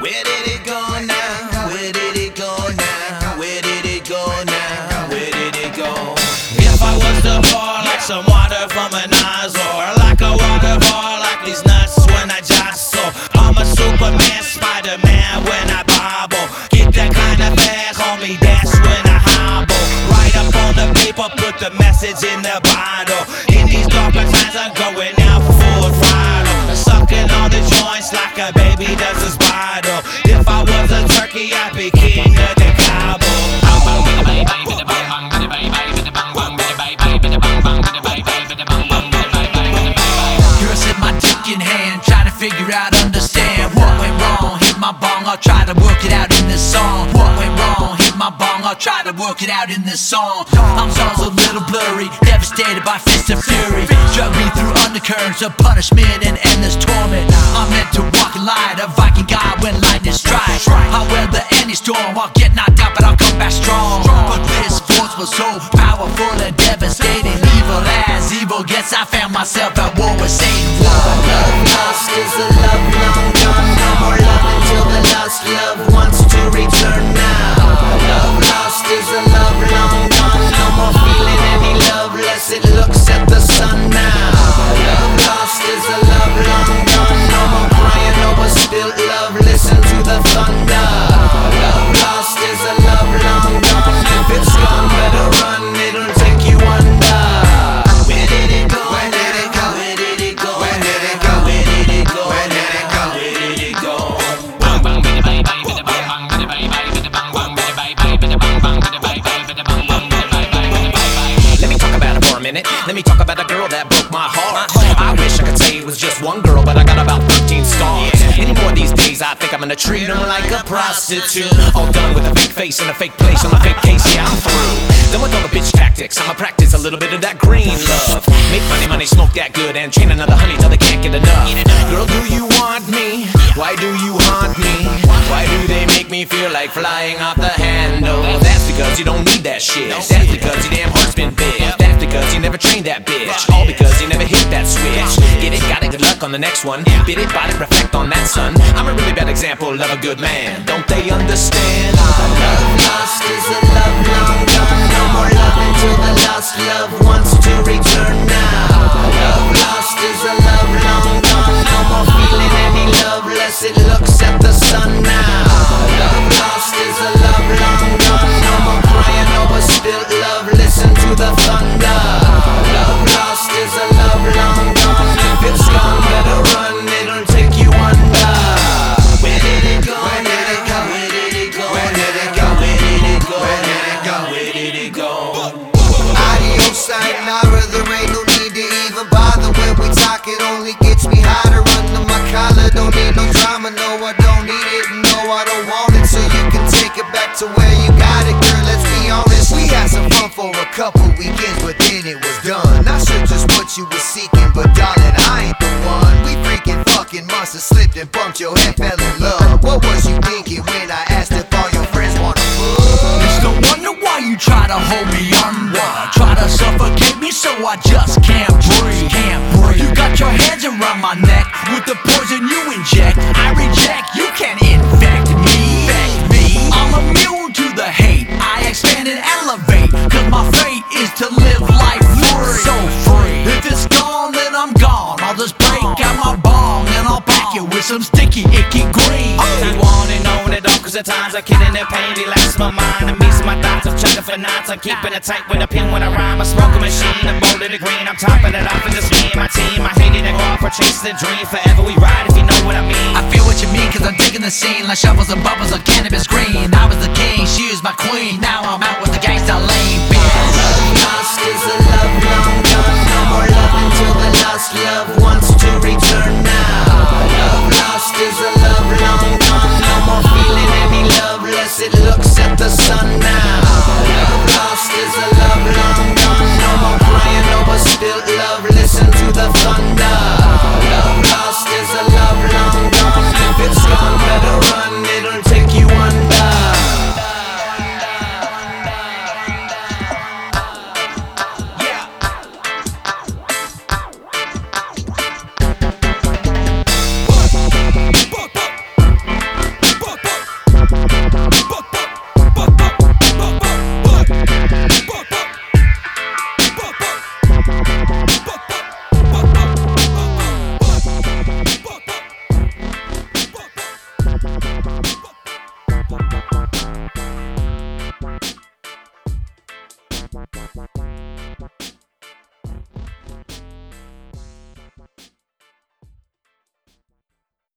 Where did it go now? Where did it go now? Where did it go now? Where did it go? If I was to pour like some water from a nozzle, or like a waterfall, like these nuts when I jostle. I'm a Superman, Spider-Man when I bobble. Get that kind of fast, homie, that's when I hobble. Right up on the paper, put the message in the bottle. In these darker times, I'm going out full throttle, sucking on the joints like a baby does his bottle. If I was a turkey, I'd be king of the gobble. Girl said my dick in hand, trying to figure out, understand what went wrong. Hit my bong, I'll try to work it out in this song. What went wrong? Hit my bong, I'll try to work it out in this song. I'm so a little blurry, devastated by fists of fury. Drug me through undercurrents of punishment and endless torment. I'm meant to walk in light, a Viking god when lightning strikes. I'll weather any storm, I'll get knocked out but I'll come back strong. But this force was so powerful and devastating. Evil as evil gets, I found myself at war with Satan. Love lost is a love long gone. No more love until the lost love wants to return now. Love lost is a love long gone. No more feeling any love less it looks at the sun now. Love lost is a love long gone. No more crying over spilt love, listen to the thunder. Love lost is a love long gone. If it's gone, better run, it'll take you under. Where did it go? Where did it go? Where did it go? Where did it go? Where did it go? Where did it go? Where did it go? Let me talk about it for a minute. Let me talk about a girl that broke my heart. I wish I could say it was just one girl, but I got about 13 stars. Any more these days, I think I'm gonna treat them like a prostitute. All done with a fake face and a fake place on a fake case, yeah, I'm through. Done with all the bitch tactics, I'ma practice a little bit of that green love. Make money, smoke that good, and chain another honey till they can't get enough. Girl, do you want me? Why do you haunt me? Why do they make me feel like flying off the handle? That's because you don't need that shit. That's because your damn heart's been big. That's because you never trained that bitch. All because you never hit that switch. Get it, got it, good luck on the next one. Bit it, bought it, reflect on that, son. I'm a really bad example of a good man. Don't they understand? Love lost is a love long gone. No more love until the lost love wants to return now. Love lost is a love long gone. No more feeling any love less it looks at the sun now. Love lost is a love long gone. No more crying over spilt love, listen to the thunder. Love lost is a love long gone. If it's gone, better run, it'll take you under. Where did it go? Where did it go? Where did it go? Where did it go? Where did it go? Where did it go? Where did it go? Adios, sayonara, there ain't no need to even bother. When we talk, it only gets me hotter under my collar. Don't need no drama, no, I don't need it, no, I don't want it. So you can take it back to where you got it, girl, let's be honest. We had some fun for a couple weekends, but then it was done. Not sure just what you were seeking, but darling, I ain't the one. We freaking fucking must have slipped and bumped your head, fell in love. What was you thinking when I asked if all your friends wanna fuck? It's no wonder why you try to hold me under. Try to suffocate me so I just can't breathe. You got your hands around my neck with the poison you inject. I reject, you can't infect me. I'm immune to the hate. I expand and elevate, cause my fate is to live life free. So free. If it's gone, then I'm gone. I'll just break out my bong and I'll pack it with some sticky, icky green. You want it, know it all, cause at times I'm kidding and pain relax my mind. I'm mixing my thoughts, I'm checking for knots. I'm keeping it tight with a pin when I rhyme. I smoke a machine, I'm bold to the green. I'm topping it off, and just me and my team. I hate it and go off for chasing the dream. Forever we ride, if you know what I mean. I feel what you mean, cause I'm digging the scene like shovels and bubbles of cannabis green. I was the king, she was my queen. Now I'm out with the gangsta lane, bitch. Love lost is a